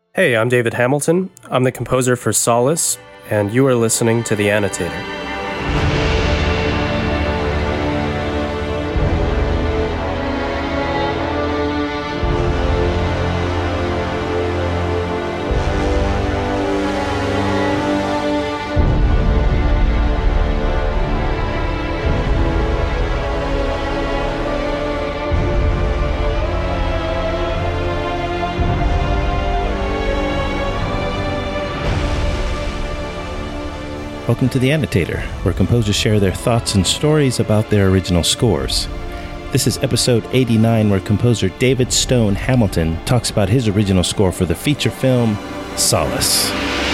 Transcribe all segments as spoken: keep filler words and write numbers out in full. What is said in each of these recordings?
Hey, I'm David Hamilton. I'm the composer for Solace, and you are listening to The Annotator. Welcome to The Annotator, where composers share their thoughts and stories about their original scores. This is episode eighty-nine, where composer David Stone Hamilton talks about his original score for the feature film, Solace.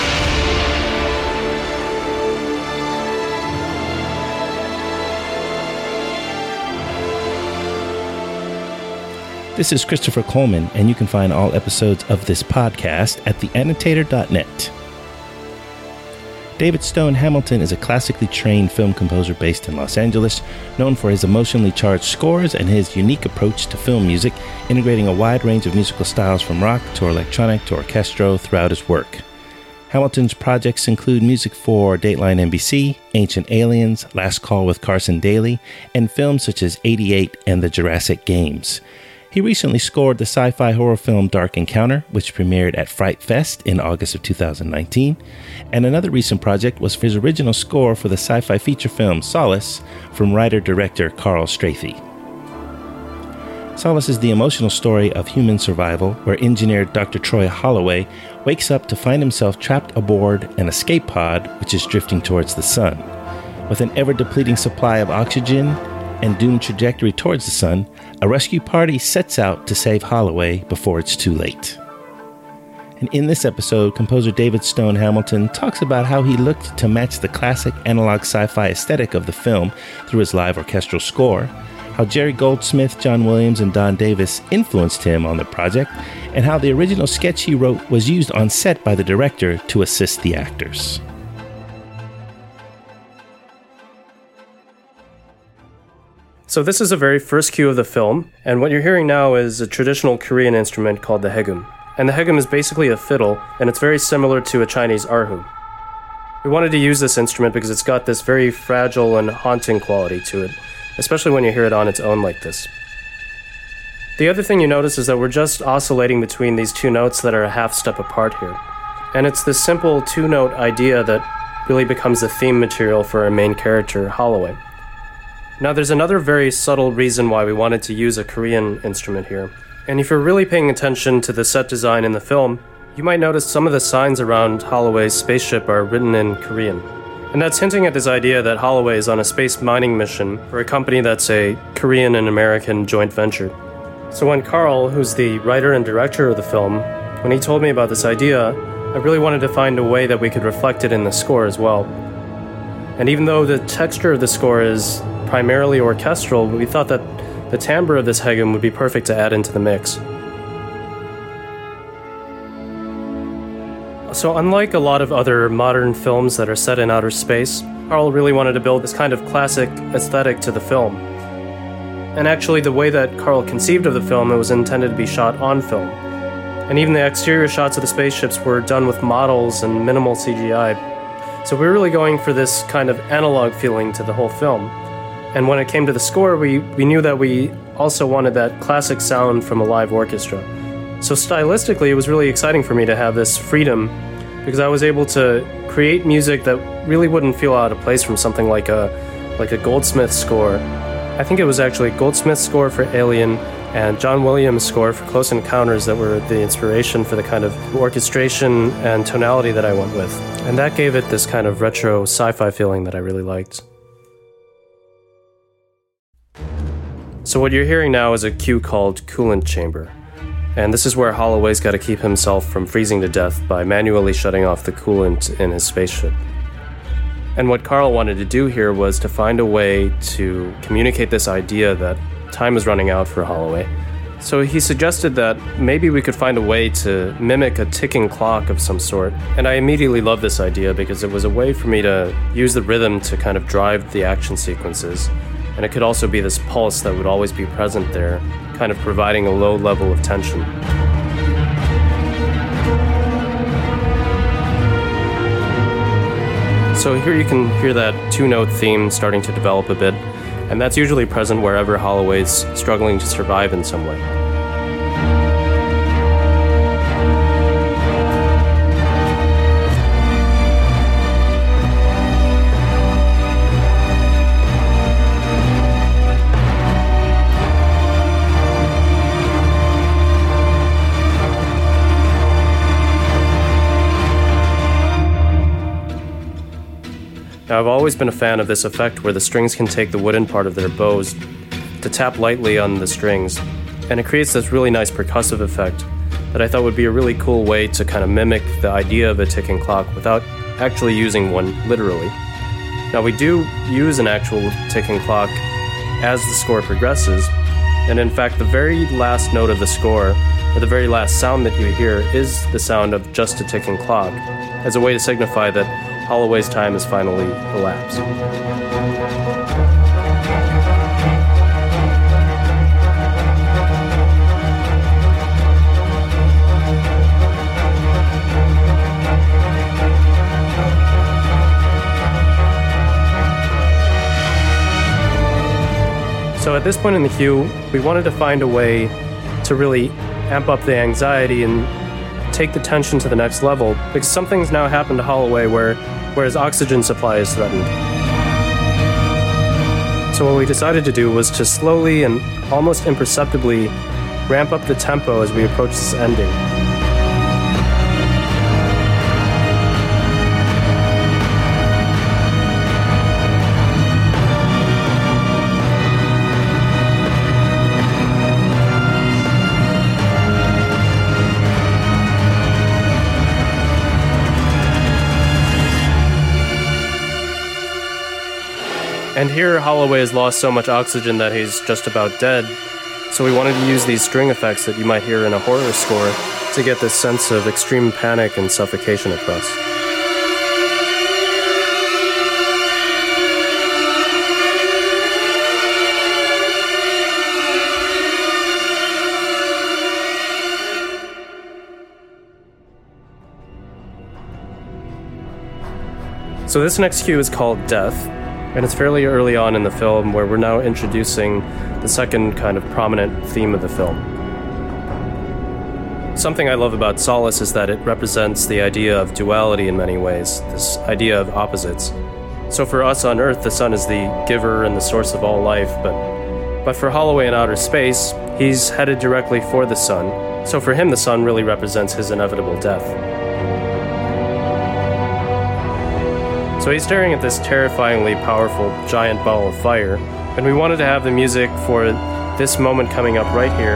This is Christopher Coleman, and you can find all episodes of this podcast at the annotator dot net. David Stone Hamilton is a classically trained film composer based in Los Angeles, known for his emotionally charged scores and his unique approach to film music, integrating a wide range of musical styles from rock to electronic to orchestral throughout his work. Hamilton's projects include music for Dateline N B C, Ancient Aliens, Last Call with Carson Daly, and films such as eighty-eight and The Jurassic Games. He recently scored the sci-fi horror film Dark Encounter, which premiered at Fright Fest in August of two thousand nineteen, and another recent project was his original score for the sci-fi feature film Solace from writer-director Carl Strathy. Solace is the emotional story of human survival, where engineer Doctor Troy Holloway wakes up to find himself trapped aboard an escape pod which is drifting towards the sun. With an ever-depleting supply of oxygen and doomed trajectory towards the sun, a rescue party sets out to save Holloway before it's too late. And in this episode, composer David Stone Hamilton talks about how he looked to match the classic analog sci-fi aesthetic of the film through his live orchestral score, how Jerry Goldsmith, John Williams, and Don Davis influenced him on the project, and how the original sketch he wrote was used on set by the director to assist the actors. So this is the very first cue of the film, and what you're hearing now is a traditional Korean instrument called the haegum. And the haegum is basically a fiddle, and it's very similar to a Chinese erhu. We wanted to use this instrument because it's got this very fragile and haunting quality to it, especially when you hear it on its own like this. The other thing you notice is that we're just oscillating between these two notes that are a half step apart here. And it's this simple two-note idea that really becomes the theme material for our main character, Holloway. Now, there's another very subtle reason why we wanted to use a Korean instrument here. And if you're really paying attention to the set design in the film, you might notice some of the signs around Holloway's spaceship are written in Korean. And that's hinting at this idea that Holloway is on a space mining mission for a company that's a Korean and American joint venture. So when Carl, who's the writer and director of the film, when he told me about this idea, I really wanted to find a way that we could reflect it in the score as well. And even though the texture of the score is primarily orchestral, we thought that the timbre of this haegum would be perfect to add into the mix. So unlike a lot of other modern films that are set in outer space, Carl really wanted to build this kind of classic aesthetic to the film. And actually the way that Carl conceived of the film, it was intended to be shot on film. And even the exterior shots of the spaceships were done with models and minimal C G I. So we were really going for this kind of analog feeling to the whole film. And when it came to the score, we, we knew that we also wanted that classic sound from a live orchestra. So stylistically, it was really exciting for me to have this freedom because I was able to create music that really wouldn't feel out of place from something like a like a Goldsmith score. I think it was actually Goldsmith's score for Alien and John Williams' score for Close Encounters that were the inspiration for the kind of orchestration and tonality that I went with. And that gave it this kind of retro sci-fi feeling that I really liked. So what you're hearing now is a cue called Coolant Chamber. And this is where Holloway's got to keep himself from freezing to death by manually shutting off the coolant in his spaceship. And what Carl wanted to do here was to find a way to communicate this idea that time is running out for Holloway. So he suggested that maybe we could find a way to mimic a ticking clock of some sort. And I immediately loved this idea because it was a way for me to use the rhythm to kind of drive the action sequences. And it could also be this pulse that would always be present there, kind of providing a low level of tension. So here you can hear that two-note theme starting to develop a bit, and that's usually present wherever Holloway's struggling to survive in some way. Now, I've always been a fan of this effect where the strings can take the wooden part of their bows to tap lightly on the strings, and it creates this really nice percussive effect that I thought would be a really cool way to kind of mimic the idea of a ticking clock without actually using one literally. Now, we do use an actual ticking clock as the score progresses, and in fact, the very last note of the score, or the very last sound that you hear, is the sound of just a ticking clock, as a way to signify that Holloway's time has finally elapsed. So at this point in the cue, we wanted to find a way to really amp up the anxiety and take the tension to the next level, because something's now happened to Holloway where, where his oxygen supply is threatened. So what we decided to do was to slowly and almost imperceptibly ramp up the tempo as we approach this ending. And here, Holloway has lost so much oxygen that he's just about dead, so we wanted to use these string effects that you might hear in a horror score to get this sense of extreme panic and suffocation across. So this next cue is called Death, and it's fairly early on in the film where we're now introducing the second kind of prominent theme of the film. Something I love about Solace is that it represents the idea of duality in many ways, this idea of opposites. So for us on Earth, the sun is the giver and the source of all life, but, but for Holloway in outer space, he's headed directly for the sun. So for him, the sun really represents his inevitable death. So he's staring at this terrifyingly powerful giant ball of fire, and we wanted to have the music for this moment coming up right here.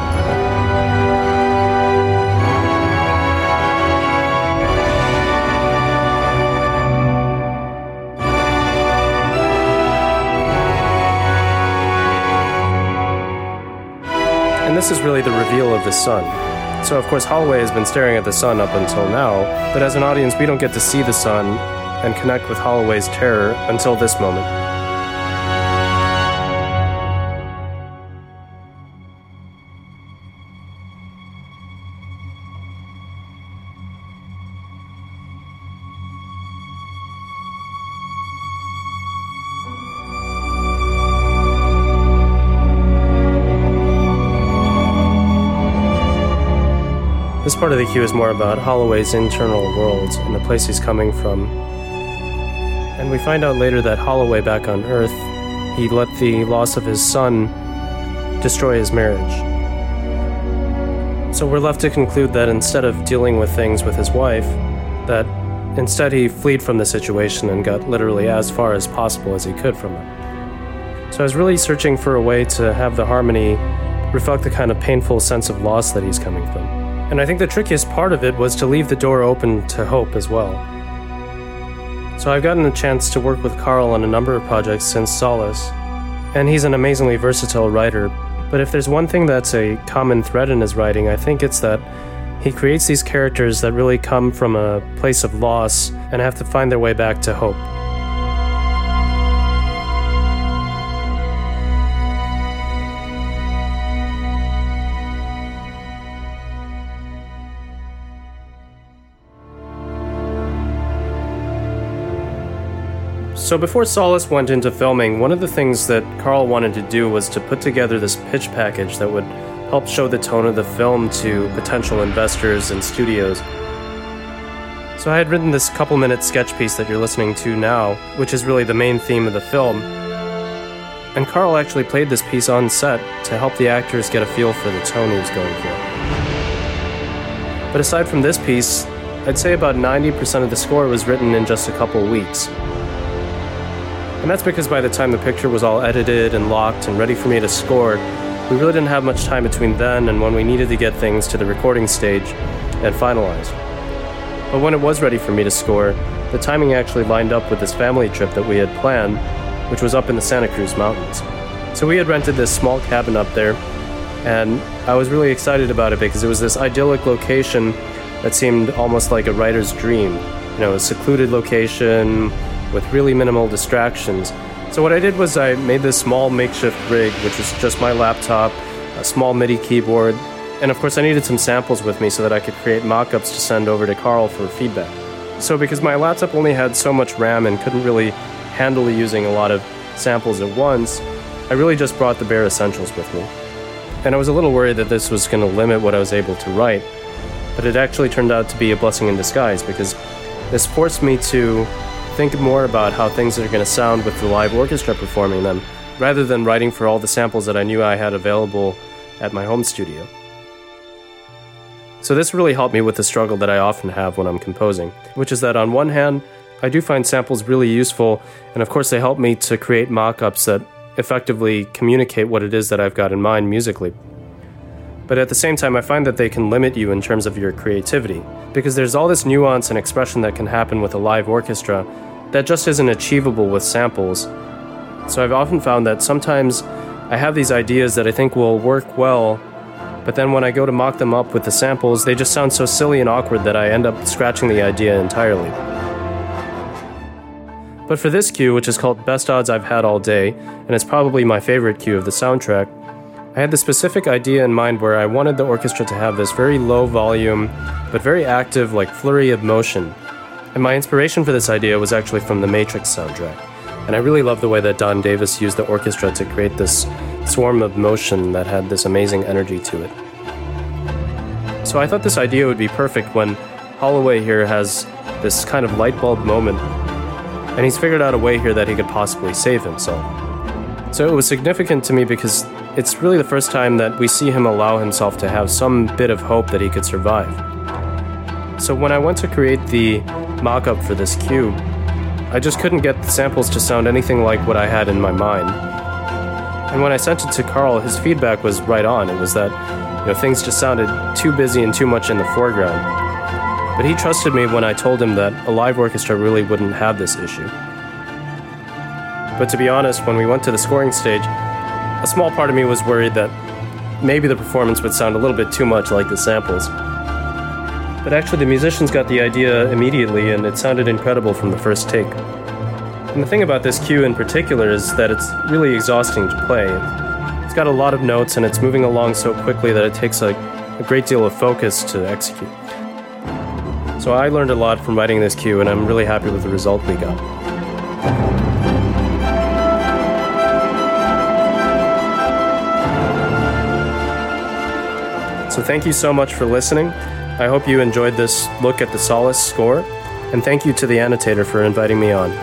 And this is really the reveal of the sun. So of course Holloway has been staring at the sun up until now, but as an audience we don't get to see the sun and connect with Holloway's terror until this moment. This part of the cue is more about Holloway's internal world and the place he's coming from. And we find out later that Holloway back on Earth, he let the loss of his son destroy his marriage. So we're left to conclude that instead of dealing with things with his wife, that instead he fled from the situation and got literally as far as possible as he could from it. So I was really searching for a way to have the harmony reflect the kind of painful sense of loss that he's coming from. And I think the trickiest part of it was to leave the door open to hope as well. So I've gotten a chance to work with Carl on a number of projects since Solace, and he's an amazingly versatile writer, but if there's one thing that's a common thread in his writing, I think it's that he creates these characters that really come from a place of loss and have to find their way back to hope. So before Solace went into filming, one of the things that Carl wanted to do was to put together this pitch package that would help show the tone of the film to potential investors and studios. So I had written this couple-minute sketch piece that you're listening to now, which is really the main theme of the film. And Carl actually played this piece on set to help the actors get a feel for the tone he was going for. But aside from this piece, I'd say about ninety percent of the score was written in just a couple weeks. And that's because by the time the picture was all edited and locked and ready for me to score, we really didn't have much time between then and when we needed to get things to the recording stage and finalized. But when it was ready for me to score, the timing actually lined up with this family trip that we had planned, which was up in the Santa Cruz Mountains. So we had rented this small cabin up there, and I was really excited about it because it was this idyllic location that seemed almost like a writer's dream. You know, a secluded location with really minimal distractions. So what I did was I made this small makeshift rig, which was just my laptop, a small MIDI keyboard, and of course I needed some samples with me so that I could create mock-ups to send over to Carl for feedback. So because my laptop only had so much RAM and couldn't really handle using a lot of samples at once, I really just brought the bare essentials with me. And I was a little worried that this was going to limit what I was able to write, but it actually turned out to be a blessing in disguise because this forced me to think more about how things are going to sound with the live orchestra performing them, rather than writing for all the samples that I knew I had available at my home studio. So this really helped me with the struggle that I often have when I'm composing, which is that on one hand, I do find samples really useful, and of course they help me to create mock-ups that effectively communicate what it is that I've got in mind musically. But at the same time, I find that they can limit you in terms of your creativity, because there's all this nuance and expression that can happen with a live orchestra that just isn't achievable with samples. So I've often found that sometimes I have these ideas that I think will work well, but then when I go to mock them up with the samples, they just sound so silly and awkward that I end up scratching the idea entirely. But for this cue, which is called Best Odds I've Had All Day, and it's probably my favorite cue of the soundtrack, I had the specific idea in mind where I wanted the orchestra to have this very low volume, but very active, like flurry of motion. And my inspiration for this idea was actually from the Matrix soundtrack. And I really love the way that Don Davis used the orchestra to create this swarm of motion that had this amazing energy to it. So I thought this idea would be perfect when Holloway here has this kind of light bulb moment, and he's figured out a way here that he could possibly save himself. So it was significant to me because it's really the first time that we see him allow himself to have some bit of hope that he could survive. So when I went to create the mock-up for this cue, I just couldn't get the samples to sound anything like what I had in my mind. And when I sent it to Carl, his feedback was right on. It was that, you know, things just sounded too busy and too much in the foreground. But he trusted me when I told him that a live orchestra really wouldn't have this issue. But to be honest, when we went to the scoring stage, a small part of me was worried that maybe the performance would sound a little bit too much like the samples. But actually the musicians got the idea immediately, and it sounded incredible from the first take. And the thing about this cue in particular is that it's really exhausting to play. It's got a lot of notes, and it's moving along so quickly that it takes a, a great deal of focus to execute. So I learned a lot from writing this cue, and I'm really happy with the result we got. So thank you so much for listening. I hope you enjoyed this look at the Solace score, and thank you to the annotator for inviting me on.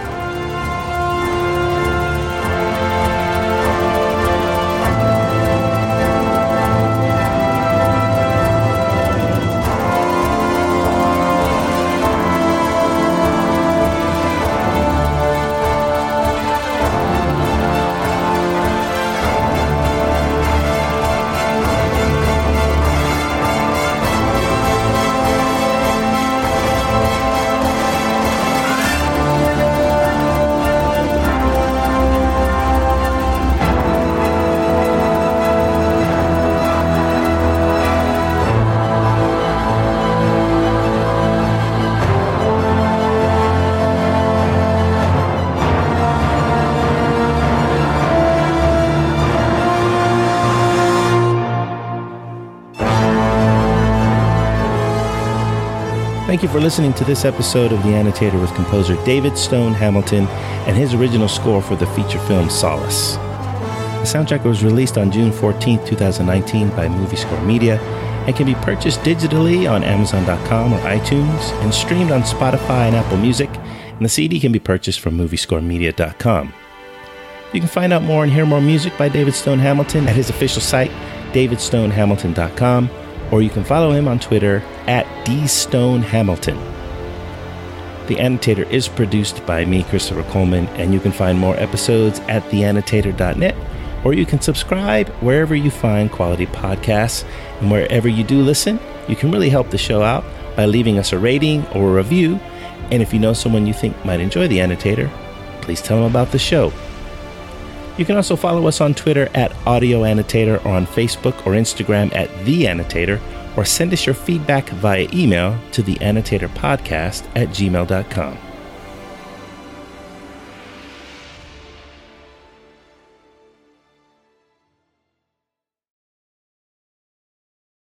Thank you for listening to this episode of The Annotator with composer David Stone Hamilton and his original score for the feature film Solace. The soundtrack was released on June fourteenth, twenty nineteen by Movie Score Media and can be purchased digitally on Amazon dot com or iTunes and streamed on Spotify and Apple Music, and the C D can be purchased from movie score media dot com. You can find out more and hear more music by David Stone Hamilton at his official site, david stone hamilton dot com, or you can follow him on Twitter at d stone hamilton. The Annotator is produced by me, Christopher Coleman, and you can find more episodes at the annotator dot net, or you can subscribe wherever you find quality podcasts. And wherever you do listen, you can really help the show out by leaving us a rating or a review. And if you know someone you think might enjoy The Annotator, please tell them about the show. You can also follow us on Twitter at Audio Annotator or on Facebook or Instagram at The Annotator, or send us your feedback via email to the annotator podcast at gmail dot com.